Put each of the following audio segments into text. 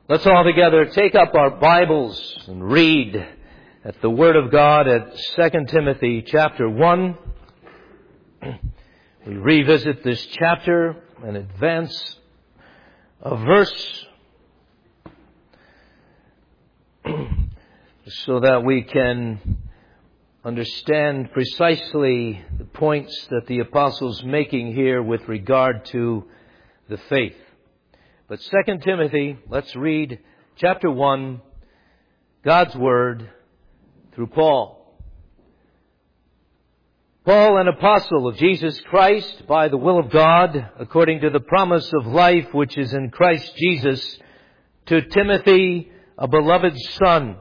Let's all together take up our Bibles and read at the Word of God at 2 Timothy chapter 1. We revisit this chapter and advance a verse so that we can understand precisely the points that the apostle's making here with regard to the faith. But 2 Timothy, let's read chapter 1, God's Word through Paul. Paul, an apostle of Jesus Christ, by the will of God, according to the promise of life which is in Christ Jesus, to Timothy, a beloved son,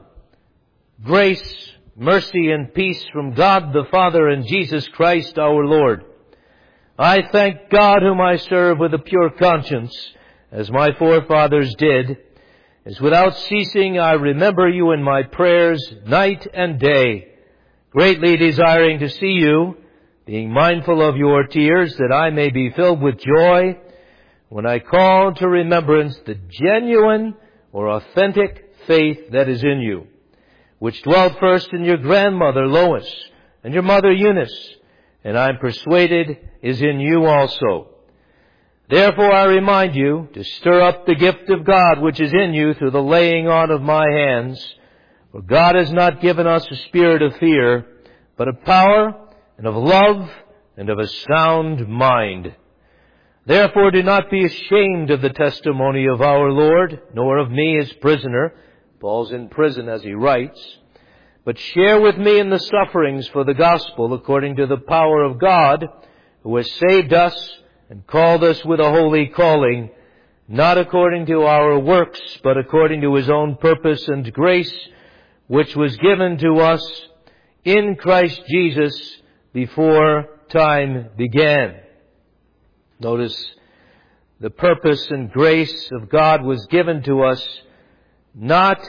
grace, mercy, and peace from God the Father and Jesus Christ our Lord. I thank God whom I serve with a pure conscience, as my forefathers did, as without ceasing I remember you in my prayers night and day, greatly desiring to see you, being mindful of your tears, that I may be filled with joy when I call to remembrance the genuine or authentic faith that is in you, which dwelt first in your grandmother Lois and your mother Eunice, and I am persuaded is in you also. Therefore I remind you to stir up the gift of God which is in you through the laying on of my hands. For God has not given us a spirit of fear, but of power and of love and of a sound mind. Therefore do not be ashamed of the testimony of our Lord, nor of me as prisoner. Paul's in prison as he writes. But share with me in the sufferings for the gospel according to the power of God, who has saved us and called us with a holy calling, not according to our works, but according to His own purpose and grace, which was given to us in Christ Jesus before time began. Notice the purpose and grace of God was given to us not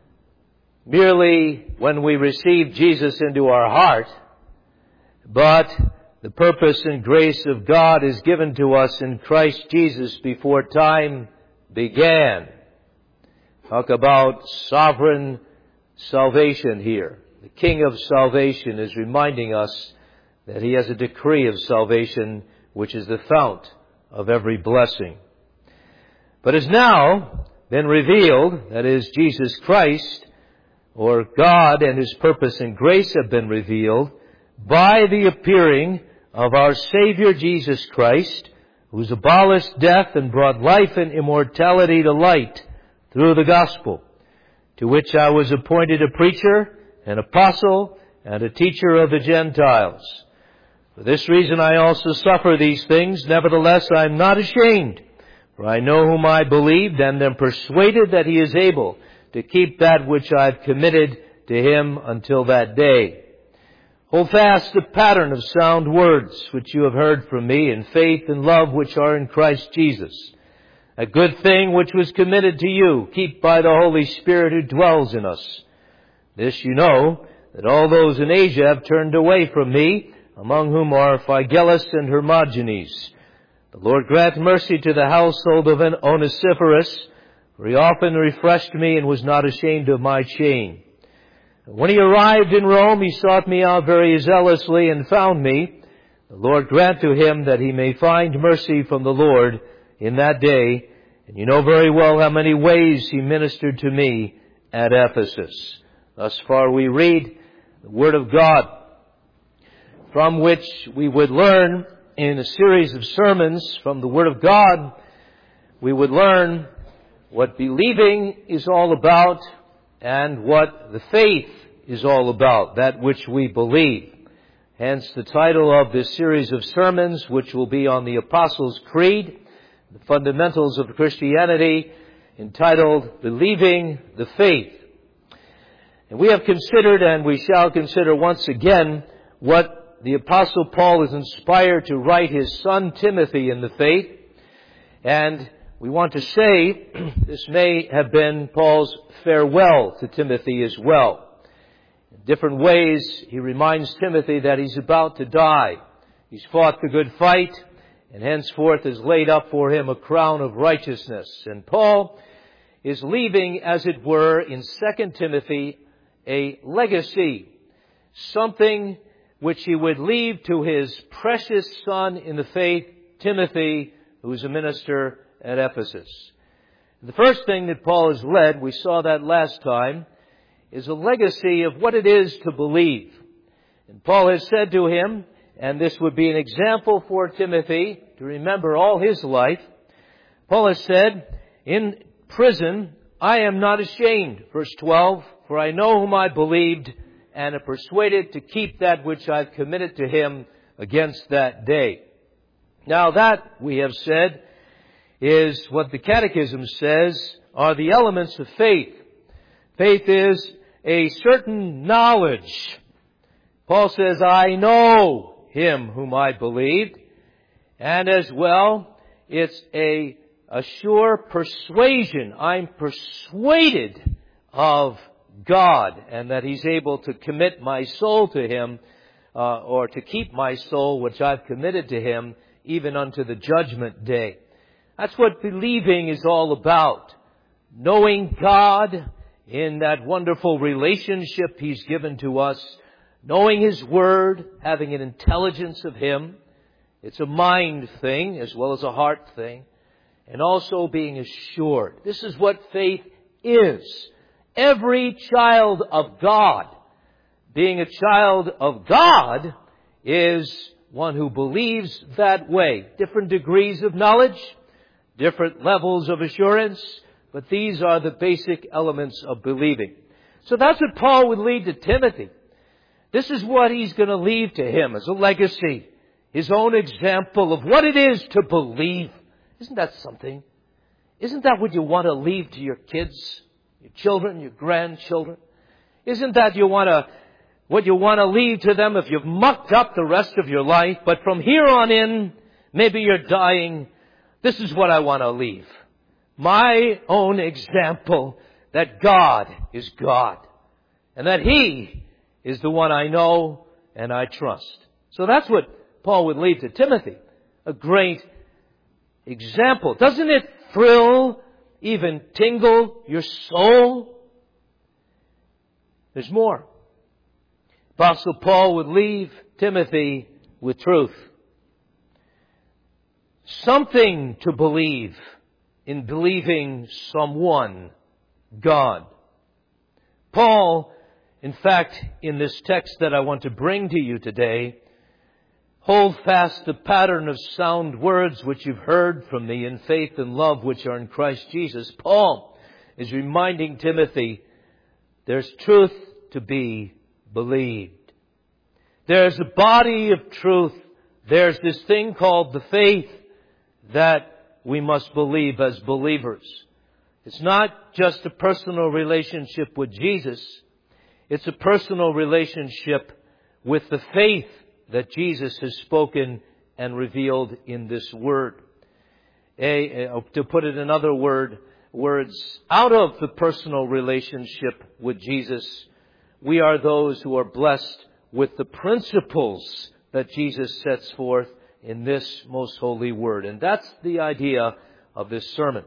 merely when we received Jesus into our heart, but the purpose and grace of God is given to us in Christ Jesus before time began. Talk about sovereign salvation here. The King of salvation is reminding us that He has a decree of salvation which is the fount of every blessing. But is now been revealed, that is, Jesus Christ, or God and His purpose and grace have been revealed by the appearing of our Savior Jesus Christ, who's abolished death and brought life and immortality to light through the gospel, to which I was appointed a preacher, an apostle, and a teacher of the Gentiles. For this reason I also suffer these things. Nevertheless, I am not ashamed, for I know whom I believed, and am persuaded that He is able to keep that which I have committed to Him until that day. Hold fast the pattern of sound words which you have heard from me, in faith and love which are in Christ Jesus. A good thing which was committed to you, keep by the Holy Spirit who dwells in us. This you know, that all those in Asia have turned away from me, among whom are Phygellus and Hermogenes. The Lord grant mercy to the household of Onesiphorus, for he often refreshed me and was not ashamed of my chain. When he arrived in Rome, he sought me out very zealously and found me. The Lord grant to him that he may find mercy from the Lord in that day. And you know very well how many ways he ministered to me at Ephesus. Thus far we read the Word of God, from which we would learn in a series of sermons from the Word of God. We would learn what believing is all about and what the faith is all about, that which we believe. Hence the title of this series of sermons, which will be on the Apostles' Creed, the fundamentals of Christianity, entitled Believing the Faith. And we have considered, and we shall consider once again, what the Apostle Paul is inspired to write his son Timothy in the faith. And we want to say this may have been Paul's farewell to Timothy as well. In different ways, he reminds Timothy that he's about to die. He's fought the good fight, and henceforth is laid up for him a crown of righteousness. And Paul is leaving, as it were, in 2 Timothy, a legacy. Something which he would leave to his precious son in the faith, Timothy, who is a minister at Ephesus. The first thing that Paul has led, we saw that last time, is a legacy of what it is to believe. And Paul has said to him, and this would be an example for Timothy to remember all his life, Paul has said, in prison, I am not ashamed, verse 12, for I know whom I believed, and am persuaded to keep that which I've committed to him against that day. Now that, we have said, is what the Catechism says are the elements of faith. Faith is a certain knowledge. Paul says, I know him whom I believed. And as well, it's a sure persuasion. I'm persuaded of God, and that He's able to commit my soul to Him, or to keep my soul, which I've committed to Him, even unto the judgment day. That's what believing is all about. Knowing God in that wonderful relationship He's given to us. Knowing His Word, having an intelligence of Him. It's a mind thing as well as a heart thing. And also being assured. This is what faith is. Every child of God, being a child of God, is one who believes that way. Different degrees of knowledge, different levels of assurance, but these are the basic elements of believing. So that's what Paul would leave to Timothy. This is what he's going to leave to him as a legacy. His own example of what it is to believe. Isn't that something? Isn't that what you want to leave to your kids, your children, your grandchildren? Isn't that what you want to leave to them if you've mucked up the rest of your life? But from here on in, maybe you're dying. This is what I want to leave. My own example that God is God. And that He is the one I know and I trust. So that's what Paul would leave to Timothy. A great example. Doesn't it thrill, even tingle your soul? There's more. Apostle Paul would leave Timothy with truth. Something to believe in believing someone, God. Paul, in fact, in this text that I want to bring to you today, hold fast the pattern of sound words which you've heard from me in faith and love which are in Christ Jesus. Paul is reminding Timothy there's truth to be believed. There's a body of truth. There's this thing called the faith that we must believe as believers. It's not just a personal relationship with Jesus. It's a personal relationship with the faith that Jesus has spoken and revealed in this Word. To put it in other words, out of the personal relationship with Jesus, we are those who are blessed with the principles that Jesus sets forth in this most holy Word. And that's the idea of this sermon.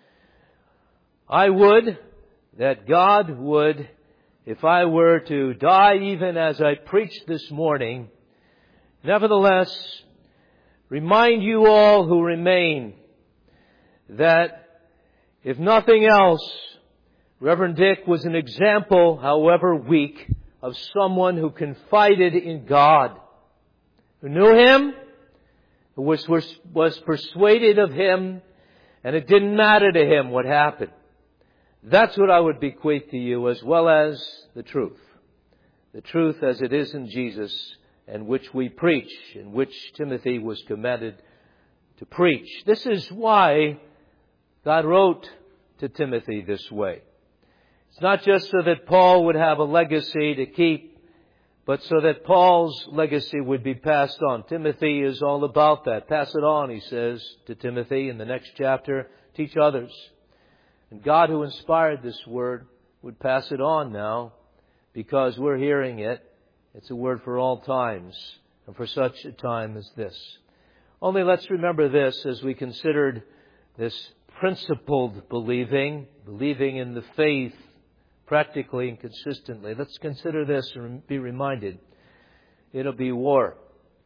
I would that God would, if I were to die even as I preached this morning, nevertheless, remind you all who remain that if nothing else, Reverend Dick was an example, however weak, of someone who confided in God, who knew Him, who was persuaded of Him, and it didn't matter to him what happened. That's what I would bequeath to you, as well as the truth. The truth as it is in Jesus, and which we preach, and which Timothy was commanded to preach. This is why God wrote to Timothy this way. It's not just so that Paul would have a legacy to keep, but so that Paul's legacy would be passed on. Timothy is all about that. Pass it on, he says to Timothy in the next chapter. Teach others. And God, who inspired this word, would pass it on now, because we're hearing it. It's a word for all times, and for such a time as this. Only let's remember this as we considered this principled believing, believing in the faith practically and consistently. Let's consider this and be reminded. It'll be war.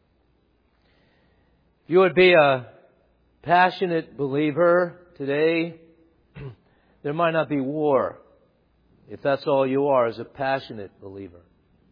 If you would be a passionate believer today, there might not be war, if that's all you are, as a passionate believer.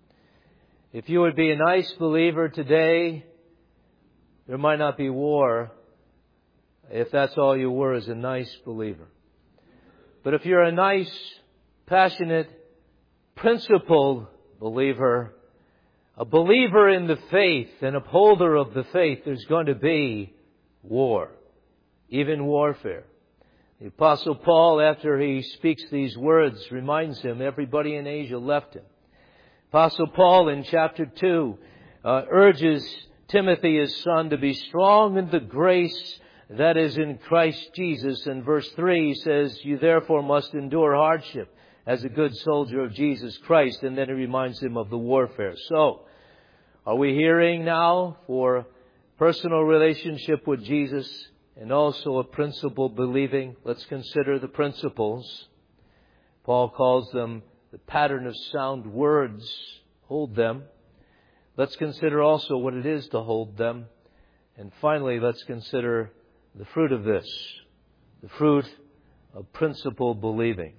If you would be a nice believer today, there might not be war, if that's all you were as a nice believer. But if you're a nice, passionate, principled believer, a believer in the faith, an upholder of the faith, there's going to be war, even warfare. The Apostle Paul, after he speaks these words, reminds him everybody in Asia left him. Apostle Paul in chapter 2 urges Timothy, his son, to be strong in the grace that is in Christ Jesus. In verse 3 he says, you therefore must endure hardship as a good soldier of Jesus Christ. And then he reminds him of the warfare. So, are we hearing now for personal relationship with Jesus and also a principle believing? Let's consider the principles. Paul calls them the pattern of sound words. Hold them. Let's consider also what it is to hold them. And finally, let's consider the fruit of this. The fruit of principle believing.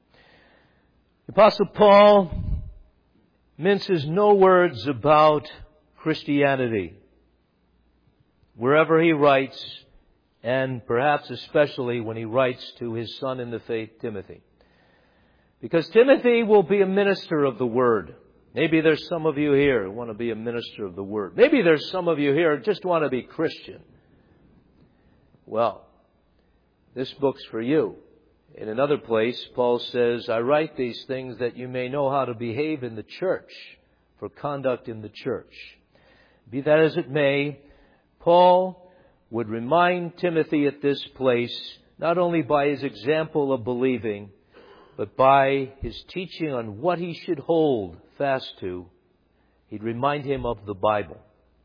The Apostle Paul minces no words about Christianity. Wherever he writes, and perhaps especially when he writes to his son in the faith, Timothy. Because Timothy will be a minister of the Word. Maybe there's some of you here who want to be a minister of the Word. Maybe there's some of you here who just want to be Christian. Well, this book's for you. In another place, Paul says, I write these things that you may know how to behave in the church, for conduct in the church. Be that as it may, Paul would remind Timothy at this place, not only by his example of believing, but by his teaching on what he should hold fast to, he'd remind him of the Bible.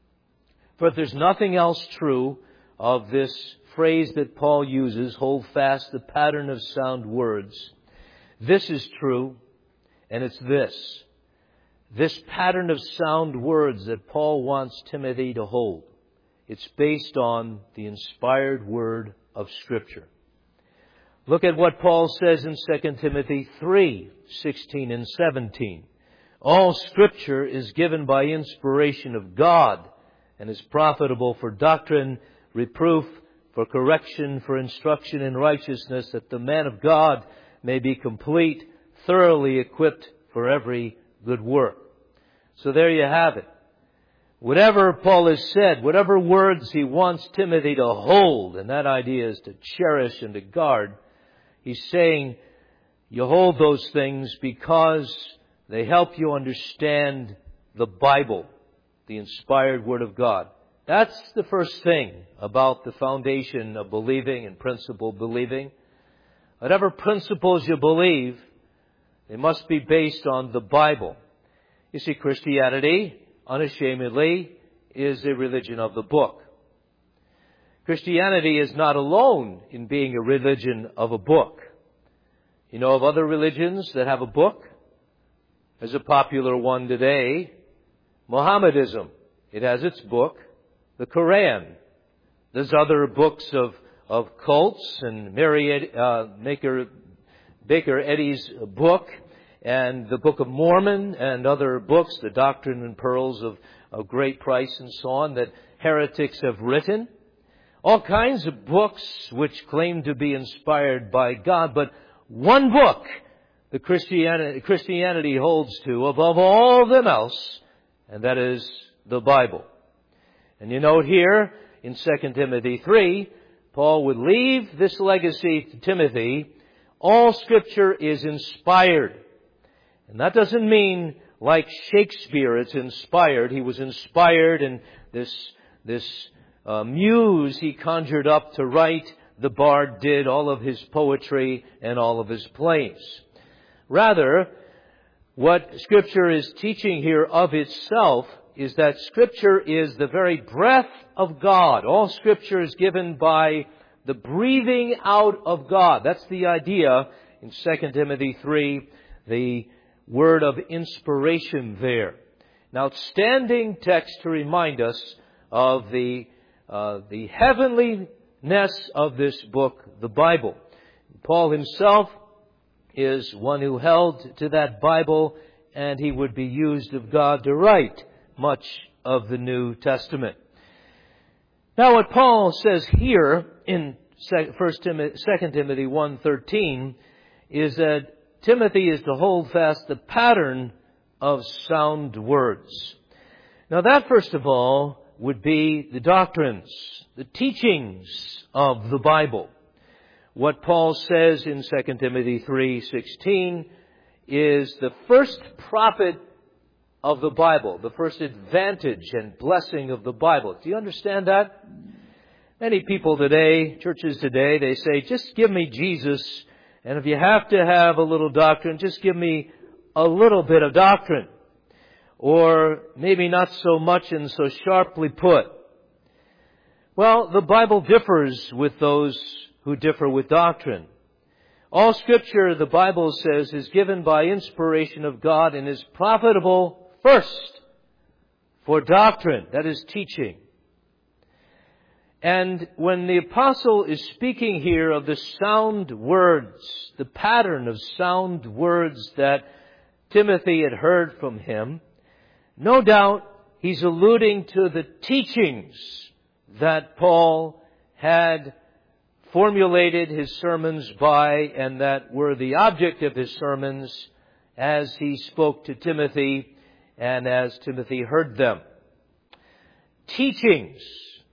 For if there's nothing else true of this phrase that Paul uses, hold fast the pattern of sound words, this is true, and it's this. This pattern of sound words that Paul wants Timothy to hold. It's based on the inspired word of Scripture. Look at what Paul says in 2 Timothy 3:16 and 17. All Scripture is given by inspiration of God and is profitable for doctrine, reproof, for correction, for instruction in righteousness, that the man of God may be complete, thoroughly equipped for every good work. So there you have it. Whatever Paul has said, whatever words he wants Timothy to hold, and that idea is to cherish and to guard, he's saying you hold those things because they help you understand the Bible, the inspired Word of God. That's the first thing about the foundation of believing and principle believing. Whatever principles you believe, they must be based on the Bible. You see, Christianity, unashamedly, is a religion of the book. Christianity is not alone in being a religion of a book. You know of other religions that have a book? There's a popular one today, Mohammedanism. It has its book, the Quran. There's other books of cults, and Baker Eddy's book, and the Book of Mormon, and other books, the Doctrine and Pearls of Great Price and so on, that heretics have written. All kinds of books which claim to be inspired by God, but one book the Christianity holds to above all of them else, and that is the Bible. And you note here in 2 Timothy 3, Paul would leave this legacy to Timothy. All Scripture is inspired. And that doesn't mean like Shakespeare, it's inspired. He was inspired in this muse he conjured up to write. The bard did all of his poetry and all of his plays. Rather, what Scripture is teaching here of itself is that Scripture is the very breath of God. All Scripture is given by the breathing out of God. That's the idea in 2 Timothy 3, the word of inspiration there. An outstanding text to remind us of the heavenliness of this book, the Bible. Paul himself is one who held to that Bible, and he would be used of God to write much of the New Testament. Now what Paul says here in 2 Timothy 1:13 is that Timothy is to hold fast the pattern of sound words. Now that, first of all, would be the doctrines, the teachings of the Bible. What Paul says in 2 Timothy 3:16 is the first profit of the Bible, the first advantage and blessing of the Bible. Do you understand that? Many people today, churches today, they say, just give me Jesus, and if you have to have a little doctrine, just give me a little bit of doctrine. Or maybe not so much and so sharply put. Well, the Bible differs with those who differ with doctrine. All Scripture, the Bible says, is given by inspiration of God and is profitable first for doctrine, that is teaching. And when the apostle is speaking here of the sound words, the pattern of sound words that Timothy had heard from him, no doubt he's alluding to the teachings that Paul had formulated his sermons by and that were the object of his sermons as he spoke to Timothy and as Timothy heard them. Teachings,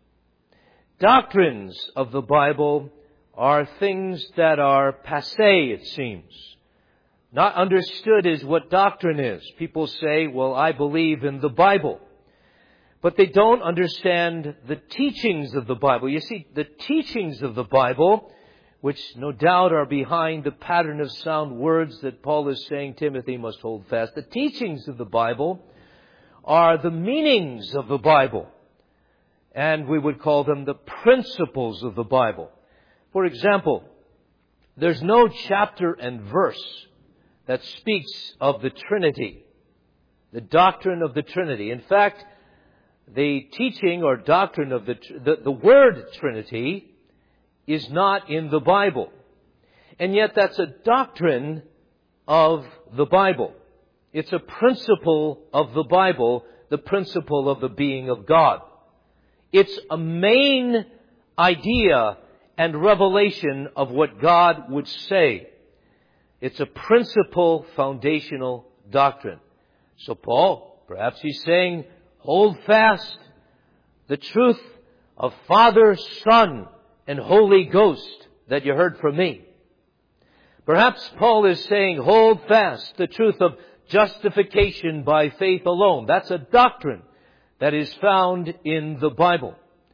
doctrines of the Bible are things that are passé, it seems. Not understood as what doctrine is. People say, well, I believe in the Bible. But they don't understand the teachings of the Bible. You see, the teachings of the Bible, which no doubt are behind the pattern of sound words that Paul is saying Timothy must hold fast. The teachings of the Bible are the meanings of the Bible. And we would call them the principles of the Bible. For example, there's no chapter and verse that speaks of the Trinity, the doctrine of the Trinity. In fact, the teaching or doctrine of the word Trinity is not in the Bible. And yet that's a doctrine of the Bible. It's a principle of the Bible, the principle of the being of God. It's a main idea and revelation of what God would say. It's a principal, foundational doctrine. So Paul, perhaps he's saying, hold fast the truth of Father, Son, and Holy Ghost that you heard from me. Perhaps Paul is saying, hold fast the truth of justification by faith alone. That's a doctrine that is found in the Bible.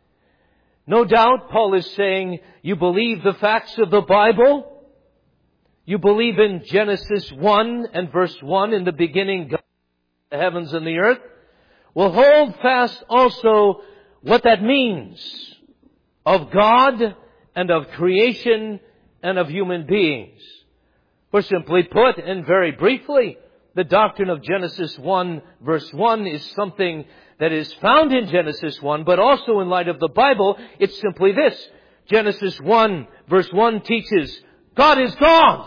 No doubt Paul is saying, you believe the facts of the Bible? You believe in Genesis 1 and verse 1, in the beginning, God made the heavens and the earth? Well, hold fast also what that means of God and of creation and of human beings. For simply put, and very briefly, the doctrine of Genesis 1 verse 1 is something that is found in Genesis 1, but also in light of the Bible, it's simply this. Genesis 1 verse 1 teaches, God is God.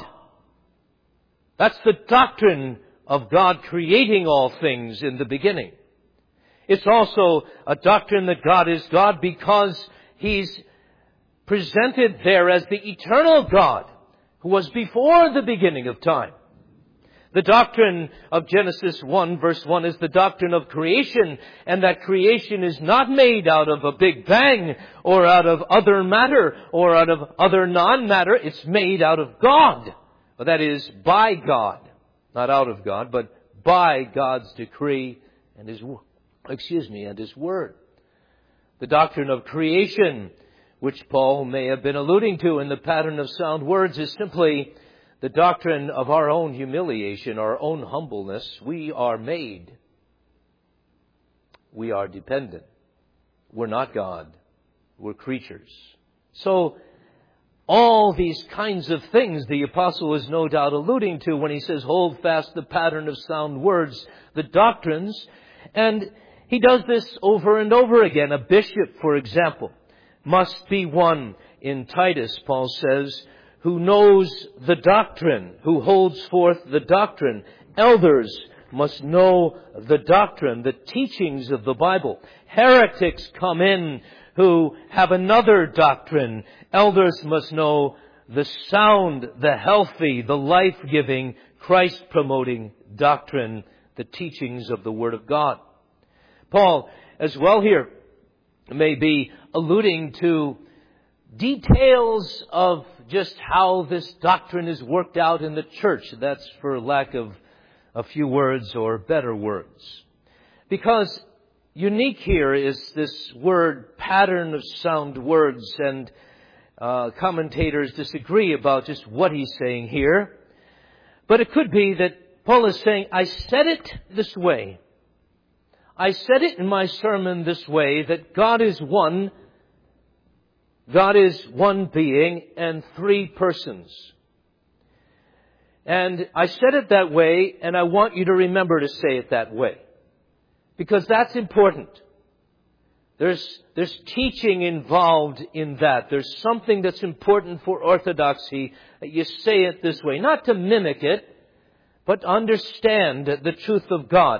That's the doctrine of God creating all things in the beginning. It's also a doctrine that God is God because He's presented there as the eternal God who was before the beginning of time. The doctrine of Genesis 1 verse 1 is the doctrine of creation, and that creation is not made out of a big bang or out of other matter or out of other non-matter. It's made out of God. Well, that is, by God. Not out of God, but by God's decree and His Word. The doctrine of creation, which Paul may have been alluding to in the pattern of sound words, is simply the doctrine of our own humiliation, our own humbleness. We are made. We are dependent. We're not God. We're creatures. So All these kinds of things the apostle is no doubt alluding to when he says, hold fast the pattern of sound words, the doctrines. And he does this over and over again. A bishop, for example, must be one in Titus, Paul says, who knows the doctrine, who holds forth the doctrine. Elders must know the doctrine, the teachings of the Bible. Heretics come in who have another doctrine. Elders must know the sound, the healthy, the life-giving, Christ-promoting doctrine, the teachings of the Word of God. Paul, as well here, may be alluding to details of just how this doctrine is worked out in the church. That's for lack of a few words or better words. Because unique here is this word, pattern of sound words, and commentators disagree about just what he's saying here. But it could be that Paul is saying, I said it this way. I said it in my sermon this way, that God is one. God is one being and three persons. And I said it that way, and I want you to remember to say it that way. Because that's important. There's teaching involved in that. There's something that's important for orthodoxy, that you say it this way. Not to mimic it, but to understand the truth of God.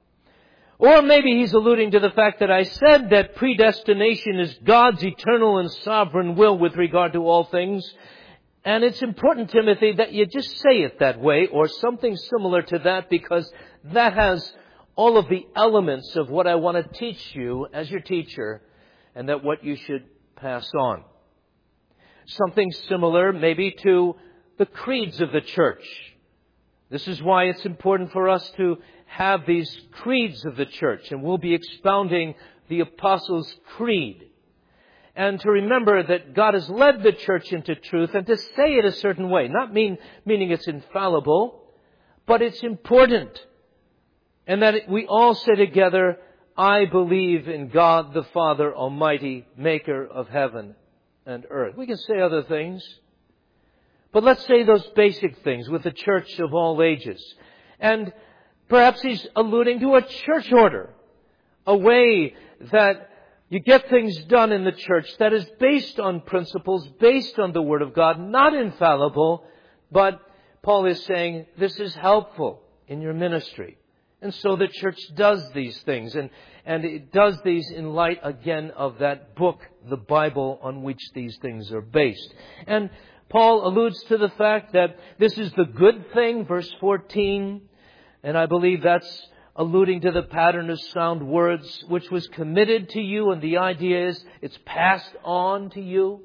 Or maybe he's alluding to the fact that I said that predestination is God's eternal and sovereign will with regard to all things. And it's important, Timothy, that you just say it that way or something similar to that, because that has all of the elements of what I want to teach you as your teacher, and that what you should pass on. Something similar maybe to the creeds of the church. This is why it's important for us to have these creeds of the church, and we'll be expounding the Apostles' Creed. And to remember that God has led the church into truth, and to say it a certain way, not meaning it's infallible, but it's important. And that we all say together, I believe in God the Father Almighty, maker of heaven and earth. We can say other things, but let's say those basic things with the church of all ages. And perhaps he's alluding to a church order, a way that you get things done in the church that is based on principles, based on the Word of God, not infallible, but Paul is saying this is helpful in your ministry. And so the church does these things, and it does these in light, again, of that book, the Bible, on which these things are based. And Paul alludes to the fact that this is the good thing, verse 14, and I believe that's alluding to the pattern of sound words, which was committed to you, and the idea is it's passed on to you.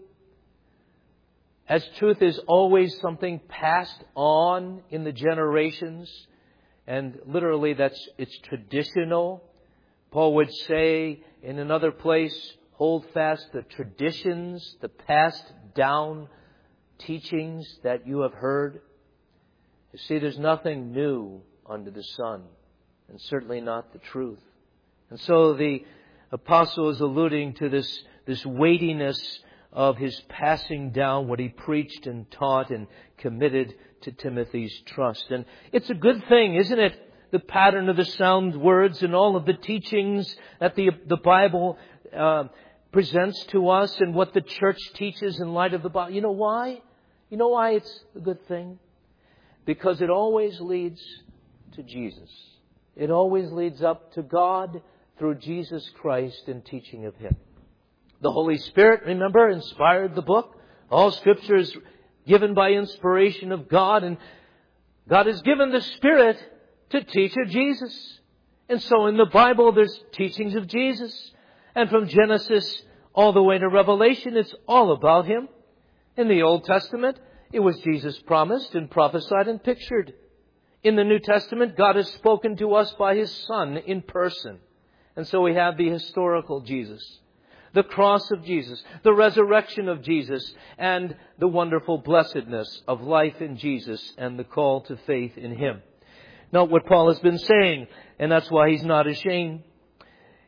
As truth is always something passed on in the generations, and literally it's traditional. Paul would say in another place, hold fast the traditions, the passed down teachings that you have heard. You see, there's nothing new under the sun, and certainly not the truth. And so the apostle is alluding to this weightiness of his passing down what he preached and taught and committed to Timothy's trust. And it's a good thing, isn't it? The pattern of the sound words and all of the teachings that the Bible presents to us, and what the church teaches in light of the Bible. You know why? You know why it's a good thing? Because it always leads to Jesus. It always leads up to God through Jesus Christ and teaching of Him. The Holy Spirit, remember, inspired the book. All Scripture is given by inspiration of God, and God has given the Spirit to teach of Jesus. And so in the Bible there's teachings of Jesus. And from Genesis all the way to Revelation, it's all about Him. In the Old Testament, it was Jesus promised and prophesied and pictured. In the New Testament, God has spoken to us by His Son in person. And so we have the historical Jesus, the cross of Jesus, the resurrection of Jesus, and the wonderful blessedness of life in Jesus and the call to faith in Him. Note what Paul has been saying, and that's why he's not ashamed.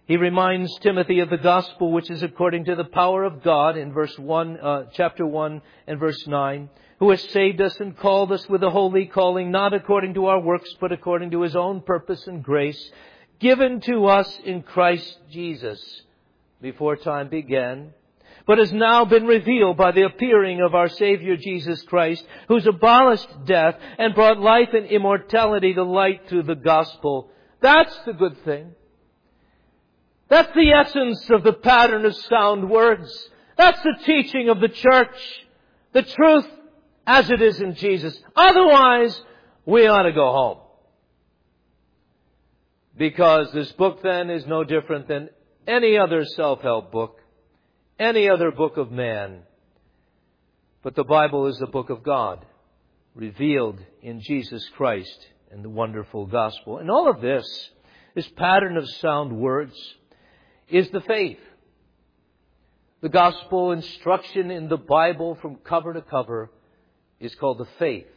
He reminds Timothy of the gospel which is according to the power of God in chapter 1 and verse 9, who has saved us and called us with a holy calling, not according to our works, but according to His own purpose and grace, given to us in Christ Jesus before time began, but has now been revealed by the appearing of our Savior Jesus Christ, who's abolished death and brought life and immortality to light through the gospel. That's the good thing. That's the essence of the pattern of sound words. That's the teaching of the church. The truth as it is in Jesus. Otherwise, we ought to go home. Because this book then is no different than any other self-help book, any other book of man. But the Bible is the book of God, revealed in Jesus Christ and the wonderful gospel. And all of this pattern of sound words, is the faith. The gospel instruction in the Bible from cover to cover is called the faith.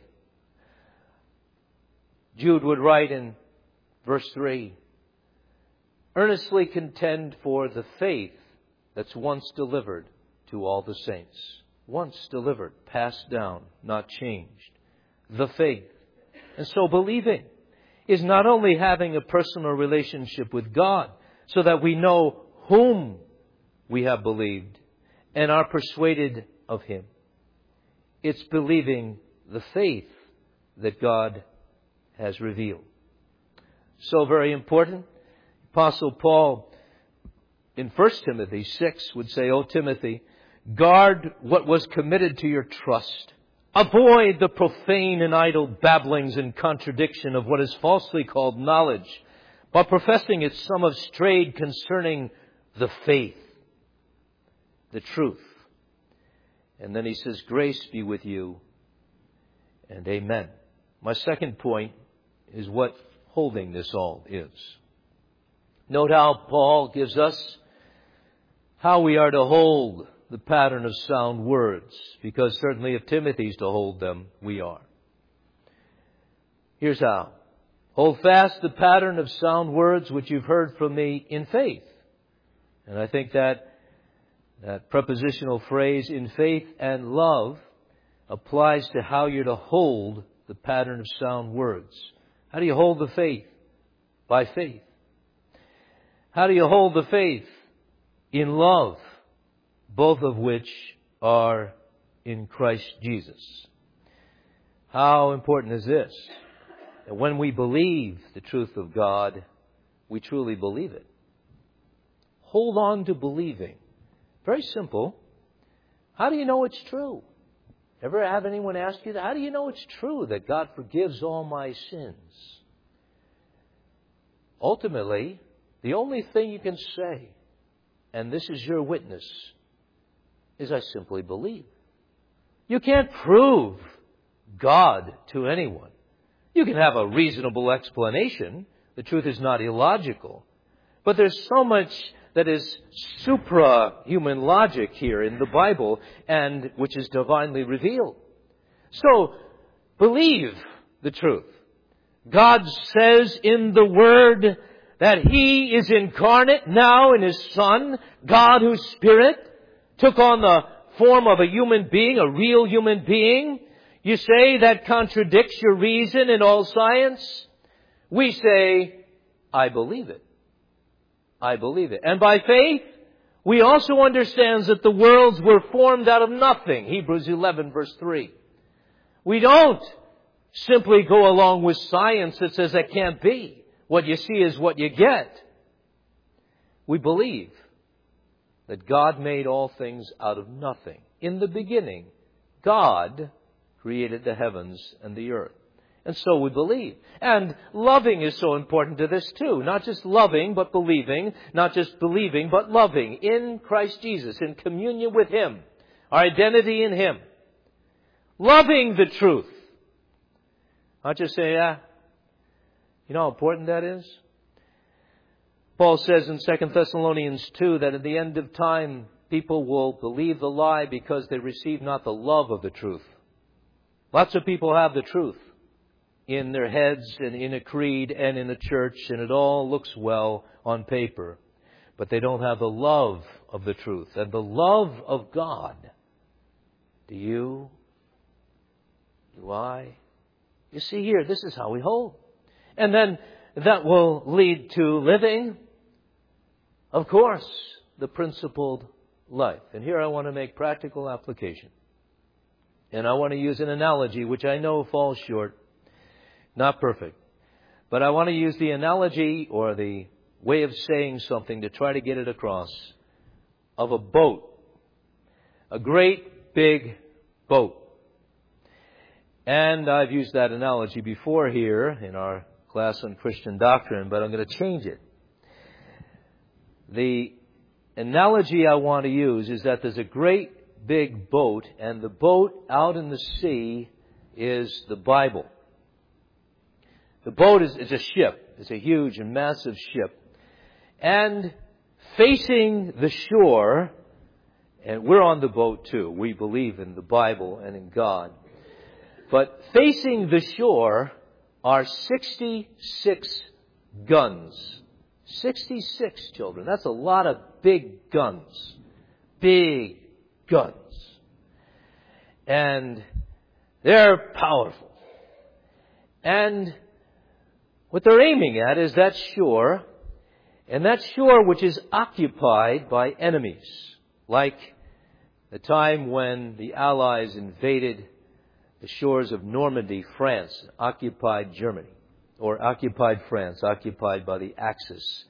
Jude would write in verse 3, earnestly contend for the faith that's once delivered to all the saints. Once delivered, passed down, not changed. The faith. And so believing is not only having a personal relationship with God, so that we know whom we have believed and are persuaded of Him. It's believing the faith that God has revealed. So very important. Apostle Paul in 1 Timothy 6 would say, O Timothy, guard what was committed to your trust. Avoid the profane and idle babblings and contradiction of what is falsely called knowledge, but professing it some have strayed concerning the faith, the truth. And then he says, grace be with you and amen. My second point is what holding this all is. Note how Paul gives us how we are to hold the pattern of sound words, because certainly if Timothy's to hold them, we are. Here's how. Hold fast the pattern of sound words which you've heard from me in faith. And I think that prepositional phrase, in faith and love, applies to how you're to hold the pattern of sound words. How do you hold the faith? By faith. How do you hold the faith? In love, both of which are in Christ Jesus. How important is this? That when we believe the truth of God, we truly believe it. Hold on to believing. Very simple. How do you know it's true? Ever have anyone ask you that? How do you know it's true that God forgives all my sins? Ultimately, the only thing you can say, and this is your witness, is I simply believe. You can't prove God to anyone. You can have a reasonable explanation. The truth is not illogical. But there's so much that is supra-human logic here in the Bible, and which is divinely revealed. So, believe the truth. God says in the Word that He is incarnate now in His Son, God whose Spirit took on the form of a human being, a real human being. You say that contradicts your reason and all science. We say, I believe it. I believe it. And by faith, we also understand that the worlds were formed out of nothing. Hebrews 11 verse 3. We don't simply go along with science that says that can't be. What you see is what you get. We believe that God made all things out of nothing. In the beginning, God created the heavens and the earth. And so we believe. And loving is so important to this too. Not just loving, but believing. Not just believing, but loving in Christ Jesus, in communion with Him. Our identity in Him. Loving the truth. Not just say, you know how important that is? Paul says in 2 Thessalonians 2 that at the end of time, people will believe the lie because they receive not the love of the truth. Lots of people have the truth in their heads and in a creed and in a church, and it all looks well on paper. but they don't have the love of the truth and the love of God. Do you? Do I? You see here, this is how we hold. And then that will lead to living, of course, the principled life. And here I want to make practical application. And I want to use an analogy which I know falls short, not perfect. But I want to use the analogy or the way of saying something to try to get it across of a boat. A great big boat. And I've used that analogy before here in our class on Christian doctrine, but I'm going to change it. The analogy I want to use is that there's a great big boat, and the boat out in the sea is the Bible. The boat is a ship. It's a huge and massive ship. And facing the shore, and we're on the boat too. We believe in the Bible and in God. But facing the shore are 66 guns. 66, children. That's a lot of big guns. Big guns. And they're powerful. And what they're aiming at is that shore, and that shore which is occupied by enemies, like the time when the Allies invaded the shores of Normandy, France, occupied Germany, or occupied France, occupied by the Axis,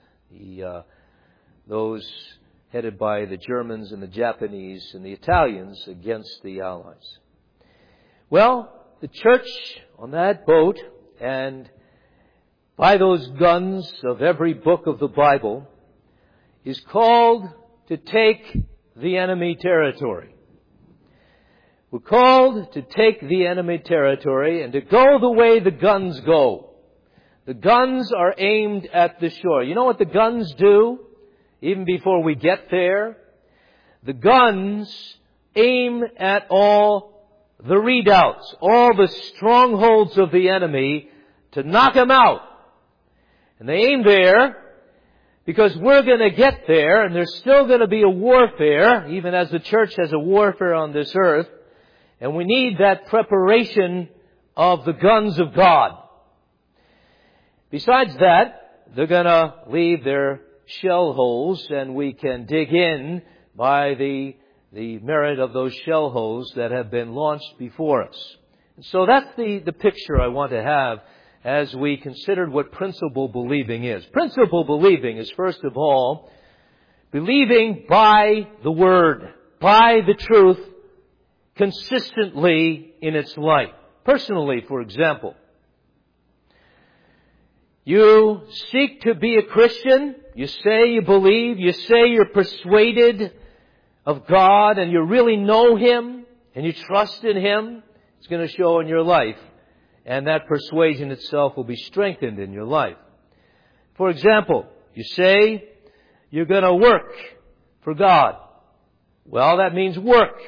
those headed by the Germans and the Japanese and the Italians against the Allies. Well, the church on that boat and by those guns of every book of the Bible is called to take the enemy territory. We're called to take the enemy territory and to go the way the guns go. The guns are aimed at the shore. You know what the guns do? Even before we get there? The guns aim at all the redoubts, all the strongholds of the enemy to knock them out. And they aim there because we're going to get there, and there's still going to be a warfare, even as the church has a warfare on this earth. And we need that preparation of the guns of God. Besides that, they're going to leave their shell holes, and we can dig in by the merit of those shell holes that have been launched before us. So that's the picture I want to have as we considered what principle believing is. Principle believing is, first of all, believing by the Word, by the truth, consistently in its light. Personally, for example, you seek to be a Christian, you say you believe, you say you're persuaded of God, and you really know Him, and you trust in Him. It's going to show in your life, and that persuasion itself will be strengthened in your life. For example, you say you're going to work for God. Well, that means work.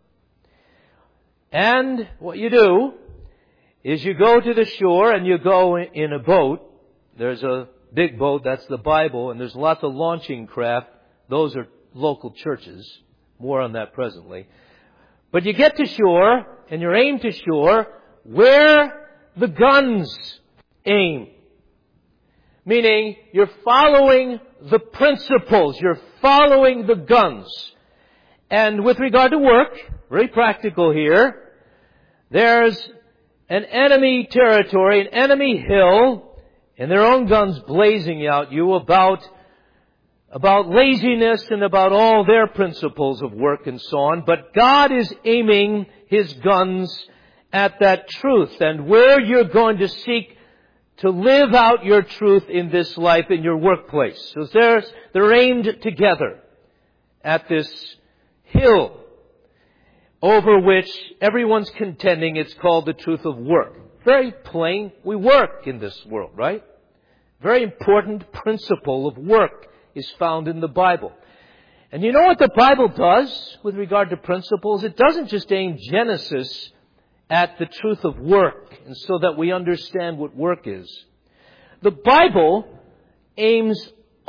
And what you do is you go to the shore and you go in a boat. There's a big boat, that's the Bible, and there's lots of launching craft. Those are local churches. More on that presently. But you get to shore and you're aimed to shore where the guns aim. Meaning you're following the principles. You're following the guns. And with regard to work, very practical here, there's an enemy territory, an enemy hill, and their own guns blazing out you about laziness and about all their principles of work and so on. But God is aiming His guns at that truth and where you're going to seek to live out your truth in this life in your workplace. So they're aimed together at this hill over which everyone's contending. It's called the truth of work. Very plain. We work in this world, right? Very important principle of work is found in the Bible. And you know what the Bible does with regard to principles? It doesn't just aim Genesis at the truth of work, and so that we understand what work is. The Bible aims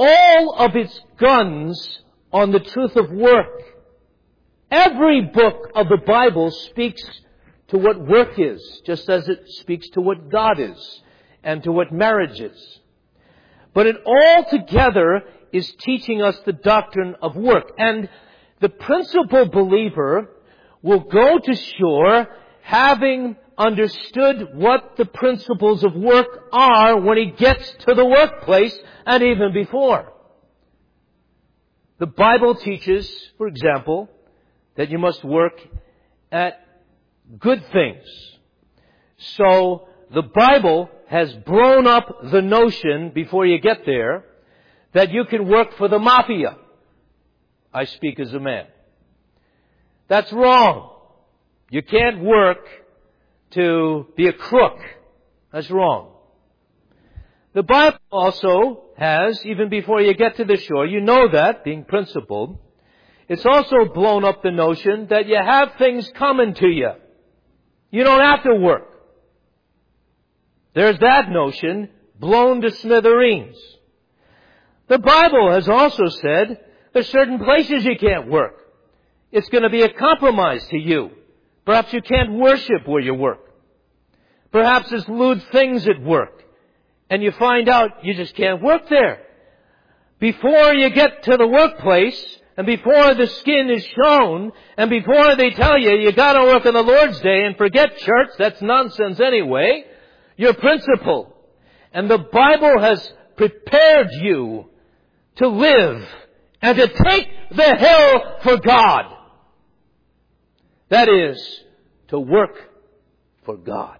all of its guns on the truth of work. Every book of the Bible speaks to what work is, just as it speaks to what God is and to what marriage is. But it all together is teaching us the doctrine of work. And the principal believer will go to shore having understood what the principles of work are when he gets to the workplace and even before. The Bible teaches, for example, that you must work at good things. So the Bible has blown up the notion before you get there that you can work for the mafia. I speak as a man. That's wrong. You can't work to be a crook. That's wrong. The Bible also has, even before you get to the shore, you know that, being principled, it's also blown up the notion that you have things coming to you. You don't have to work. There's that notion blown to smithereens. The Bible has also said there's certain places you can't work. It's going to be a compromise to you. Perhaps you can't worship where you work. Perhaps there's lewd things at work. And you find out you just can't work there. Before you get to the workplace, and before the skin is shown, and before they tell you got to work on the Lord's Day and forget church, that's nonsense anyway, you're principled. And the Bible has prepared you to live and to take the hill for God. That is, to work for God.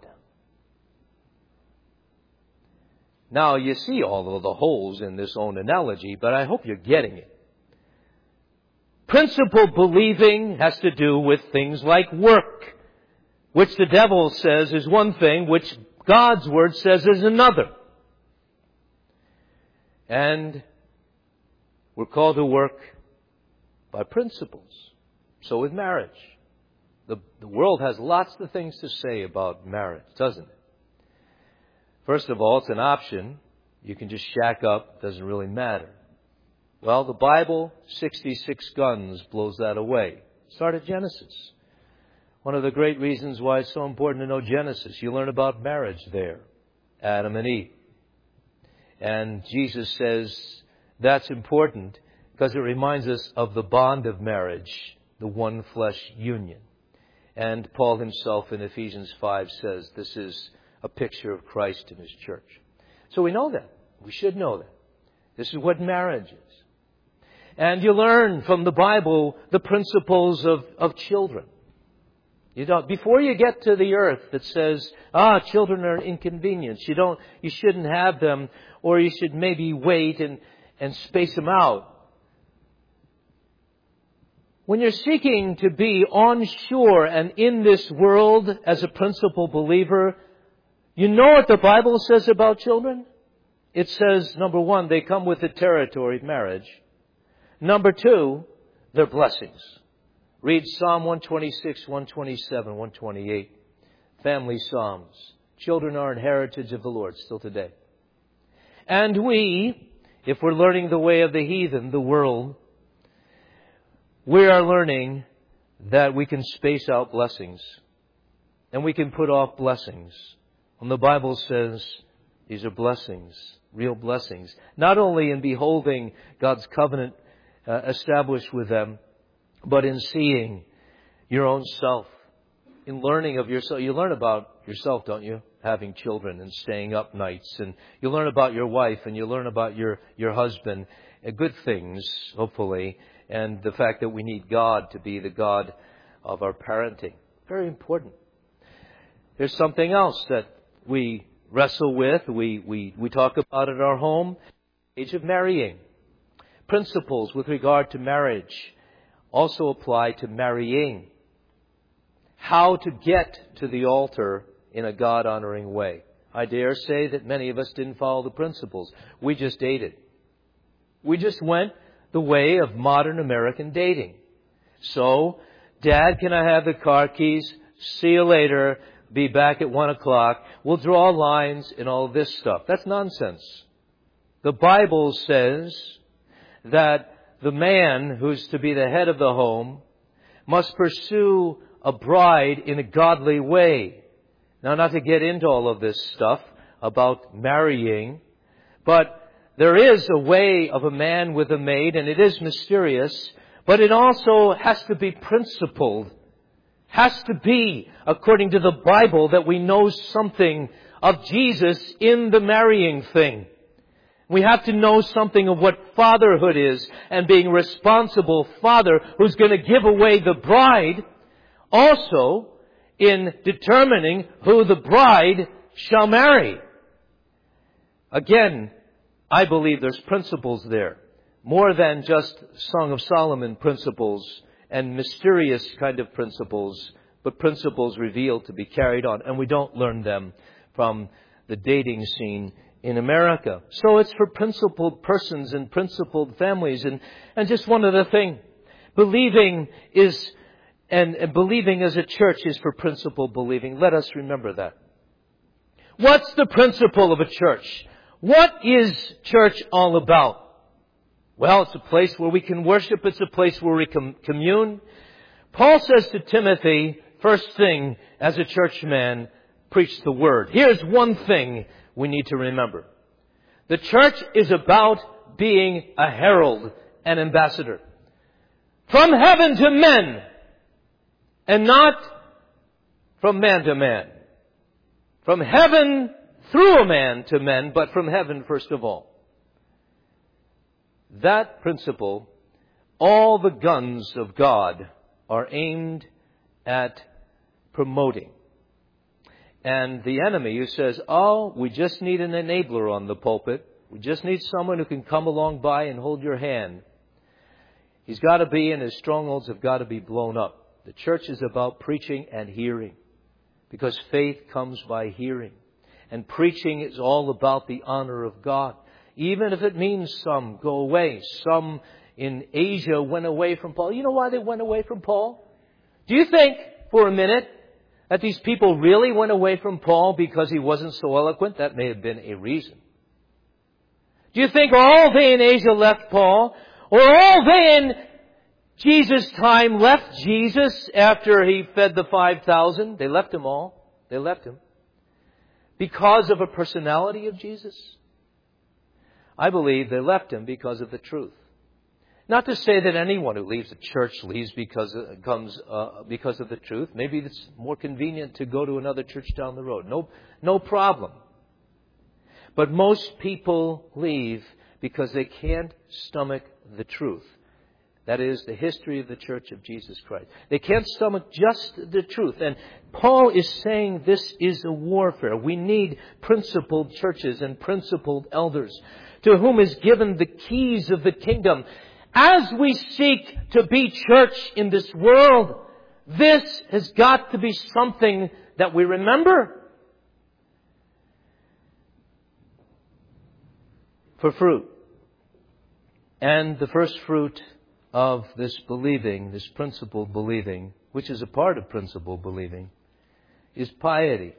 Now, you see all of the holes in this own analogy, but I hope you're getting it. Principle believing has to do with things like work, which the devil says is one thing, which God's Word says is another. And we're called to work by principles. So with marriage. The world has lots of things to say about marriage, doesn't it? First of all, it's an option. You can just shack up. It doesn't really matter. Well, the Bible, 66 guns, blows that away. Start at Genesis. One of the great reasons why it's so important to know Genesis. You learn about marriage there. Adam and Eve. And Jesus says that's important because it reminds us of the bond of marriage, the one flesh union. And Paul himself in Ephesians 5 says this is a picture of Christ and His church. So we know that. We should know that. This is what marriage is. And you learn from the Bible the principles of children. You don't, before you get to the earth that says, children are an inconvenience. You shouldn't have them, or you should maybe wait and space them out. When you're seeking to be on shore and in this world as a principal believer, you know what the Bible says about children? It says, number one, they come with the territory of marriage. Number two, they're blessings. Read Psalm 126, 127, 128. Family Psalms. Children are an heritage of the Lord still today. And we, if we're learning the way of the heathen, the world, we are learning that we can space out blessings. And we can put off blessings. When the Bible says these are blessings, real blessings. Not only in beholding God's covenant established with them, but in seeing your own self, in learning of yourself. You learn about yourself, don't you? Having children and staying up nights. And you learn about your wife and you learn about your husband. Good things, hopefully. And the fact that we need God to be the God of our parenting. Very important. There's something else that we wrestle with. We talk about at our home. Age of marrying. Principles with regard to marriage also apply to marrying. How to get to the altar in a God-honoring way. I dare say that many of us didn't follow the principles. We just dated. We just went the way of modern American dating. So, Dad, can I have the car keys? See you later. Be back at 1 o'clock. We'll draw lines and all of this stuff. That's nonsense. The Bible says that the man who's to be the head of the home must pursue a bride in a godly way. Now, not to get into all of this stuff about marrying, but there is a way of a man with a maid, and it is mysterious, but it also has to be principled. Has to be, according to the Bible, that we know something of Jesus in the marrying thing. We have to know something of what fatherhood is and being a responsible father who's going to give away the bride, also in determining who the bride shall marry. Again, I believe there's principles there. More than just Song of Solomon principles and mysterious kind of principles, but principles revealed to be carried on. And we don't learn them from the dating scene in America. So it's for principled persons and principled families. And just one other thing. Believing is, and believing as a church is for principled believing. Let us remember that. What's the principle of a church? What is church all about? Well, it's a place where we can worship. It's a place where we can commune. Paul says to Timothy, first thing, as a churchman, preach the word. Here's one thing we need to remember. The church is about being a herald, an ambassador. From heaven to men, and not from man to man. From heaven through a man to men, but from heaven first of all. That principle, all the guns of God are aimed at promoting. And the enemy who says, oh, we just need an enabler on the pulpit. We just need someone who can come along by and hold your hand. He's got to be, and his strongholds have got to be blown up. The church is about preaching and hearing. Because faith comes by hearing. And preaching is all about the honor of God. Even if it means some go away. Some in Asia went away from Paul. You know why they went away from Paul? Do you think, for a minute, that these people really went away from Paul because he wasn't so eloquent? That may have been a reason. Do you think all they in Asia left Paul? Or all they in Jesus' time left Jesus after he fed the 5,000? They left him all. They left him. Because of a personality of Jesus? I believe they left him because of the truth. Not to say that anyone who leaves the church leaves because of the truth. Maybe it's more convenient to go to another church down the road. No problem. But most people leave because they can't stomach the truth. That is, the history of the Church of Jesus Christ. They can't stomach just the truth. And Paul is saying this is a warfare. We need principled churches and principled elders to whom is given the keys of the kingdom. As we seek to be church in this world, this has got to be something that we remember. For fruit. And the first fruit of this believing, this principled believing, which is a part of principled believing, is piety.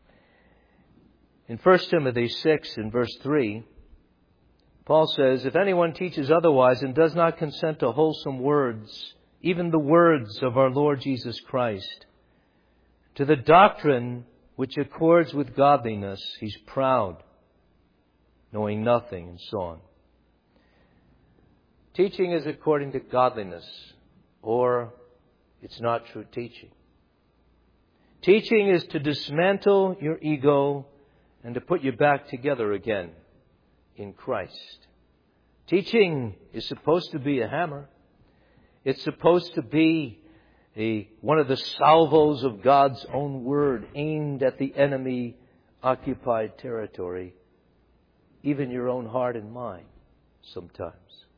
In 1 Timothy 6 in verse 3, Paul says, if anyone teaches otherwise and does not consent to wholesome words, even the words of our Lord Jesus Christ, to the doctrine which accords with godliness, he's proud, knowing nothing, and so on. Teaching is according to godliness, or it's not true teaching. Teaching is to dismantle your ego and to put you back together again in Christ. Teaching is supposed to be a hammer. It's supposed to be one of the salvos of God's own word aimed at the enemy-occupied territory, even your own heart and mind sometimes.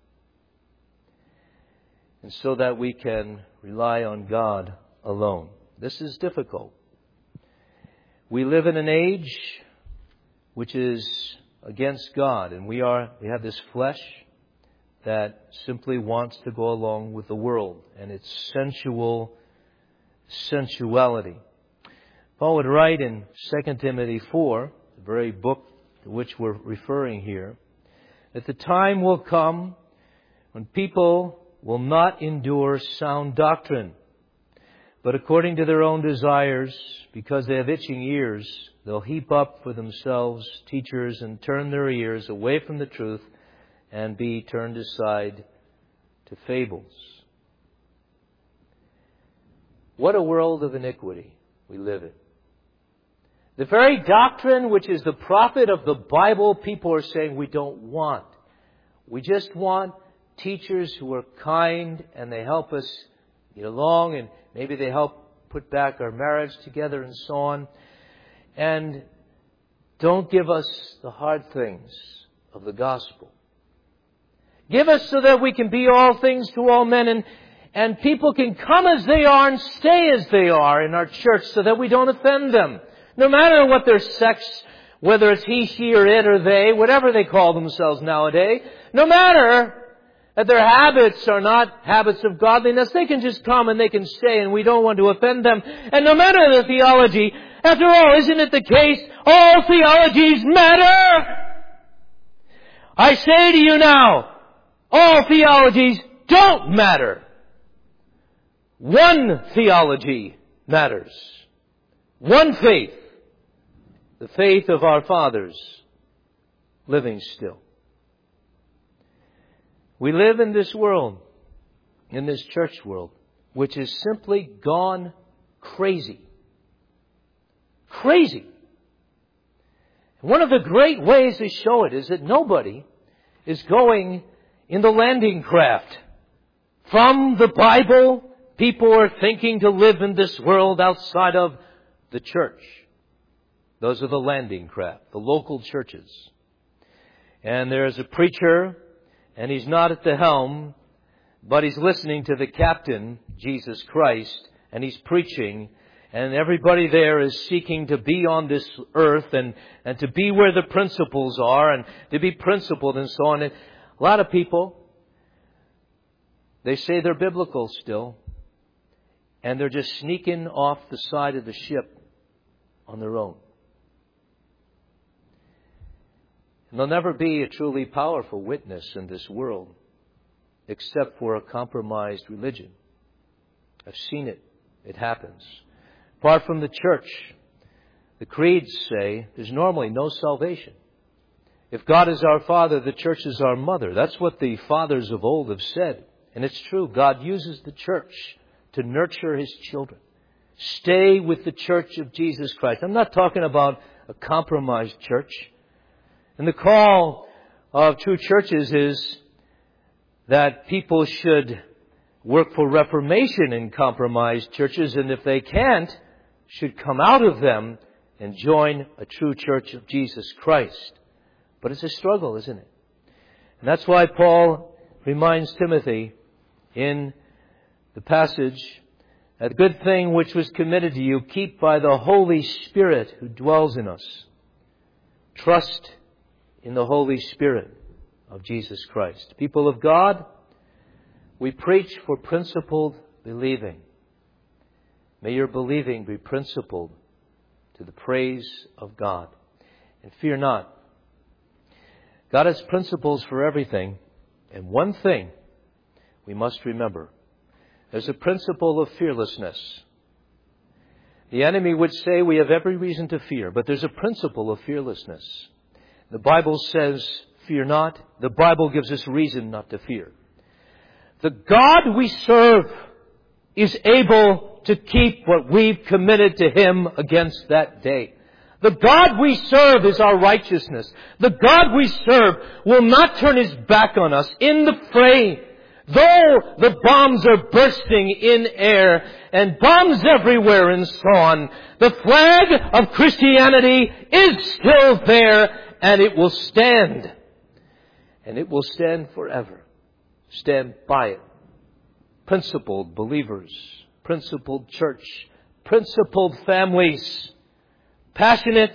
And so that we can rely on God alone. This is difficult. We live in an age which is against God, and we have this flesh that simply wants to go along with the world and its sensuality. Paul would write in 2 Timothy 4, the very book to which we're referring here, that the time will come when people will not endure sound doctrine, but according to their own desires, because they have itching ears, they'll heap up for themselves teachers and turn their ears away from the truth and be turned aside to fables. What a world of iniquity we live in. The very doctrine which is the profit of the Bible, people are saying we don't want. We just want teachers who are kind and they help us get along, and maybe they help put back our marriage together and so on. And don't give us the hard things of the gospel. Give us so that we can be all things to all men, and people can come as they are and stay as they are in our church so that we don't offend them. No matter what their sex, whether it's he, she, or it, or they, whatever they call themselves nowadays, no matter that their habits are not habits of godliness, they can just come and they can stay, and we don't want to offend them. And no matter the theology, after all, isn't it the case, all theologies matter? I say to you now, all theologies don't matter. One theology matters. One faith. The faith of our fathers living still. We live in this world, in this church world, which is simply gone crazy. Crazy. One of the great ways to show it is that nobody is going in the landing craft. From the Bible, people are thinking to live in this world outside of the church. Those are the landing craft, the local churches. And there's a preacher, and he's not at the helm, but he's listening to the captain, Jesus Christ, and he's preaching, and everybody there is seeking to be on this earth and to be where the principles are and to be principled and so on. And a lot of people, they say they're biblical still, and they're just sneaking off the side of the ship on their own. And there'll never be a truly powerful witness in this world except for a compromised religion. I've seen it. It happens. Apart from the church, the creeds say there's normally no salvation. If God is our Father, the church is our mother. That's what the fathers of old have said. And it's true. God uses the church to nurture His children. Stay with the church of Jesus Christ. I'm not talking about a compromised church. And the call of true churches is that people should work for reformation in compromised churches, and if they can't, should come out of them and join a true church of Jesus Christ. But it's a struggle, isn't it? And that's why Paul reminds Timothy in the passage, that good thing which was committed to you, keep by the Holy Spirit who dwells in us. Trust in the Holy Spirit of Jesus Christ. People of God, we preach for principled believing. May your believing be principled to the praise of God. And fear not. God has principles for everything. And one thing we must remember. There's a principle of fearlessness. The enemy would say we have every reason to fear, but there's a principle of fearlessness. The Bible says, fear not. The Bible gives us reason not to fear. The God we serve is able to keep what we've committed to Him against that day. The God we serve is our righteousness. The God we serve will not turn His back on us in the fray. Though the bombs are bursting in air and bombs everywhere and so on, the flag of Christianity is still there, and it will stand. And it will stand forever. Stand by it. Principled believers, principled church, principled families, passionate,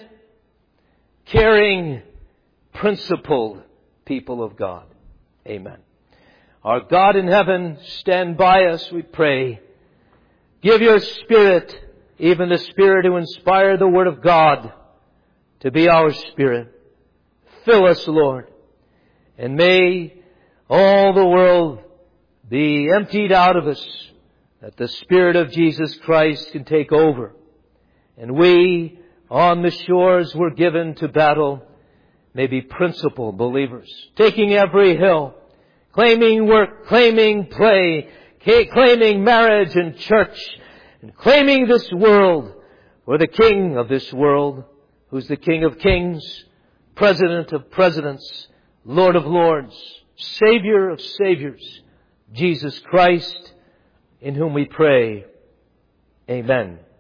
caring, principled people of God. Amen. Our God in heaven, stand by us, we pray. Give your Spirit, even the Spirit who inspired the Word of God, to be our Spirit. Fill us, Lord, And may all the world be emptied out of us, that the Spirit of Jesus Christ can take over. And we, on the shores we're given to battle, may be principled believers, taking every hill, claiming work, claiming play, claiming marriage and church, and claiming this world for the King of this world, who's the King of kings, President of presidents, Lord of lords, Savior of saviors, Jesus Christ, in whom we pray. Amen.